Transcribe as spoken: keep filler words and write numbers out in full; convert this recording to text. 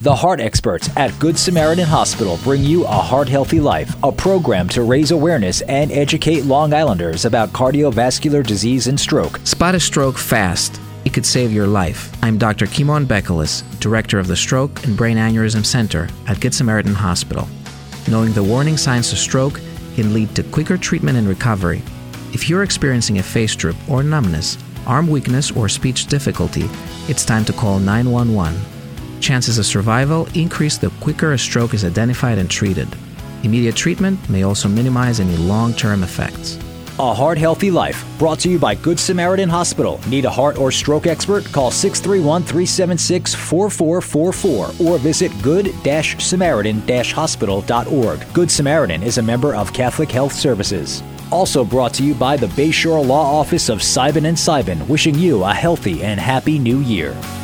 The heart experts at Good Samaritan Hospital bring you A Heart Healthy Life, a program to raise awareness and educate Long Islanders about cardiovascular disease and stroke. Spot a stroke fast. It could save your life. I'm Doctor Kimon Bekelis, Director of the Stroke and Brain Aneurysm Center at Good Samaritan Hospital. Knowing the warning signs of stroke can lead to quicker treatment and recovery. If you're experiencing a face droop or numbness, arm weakness, or speech difficulty, it's time to call nine one one. Chances of survival increase the quicker a stroke is identified and treated. Immediate treatment may also minimize any long-term effects. A Heart Healthy Life, brought to you by Good Samaritan Hospital. Need a heart or stroke expert? Call six three one, three seven six, four four four four or visit good samaritan hospital dot org. Good Samaritan is a member of Catholic Health Services. Also brought to you by the Bayshore Law Office of Seiben and Seiben, wishing you a healthy and happy new year.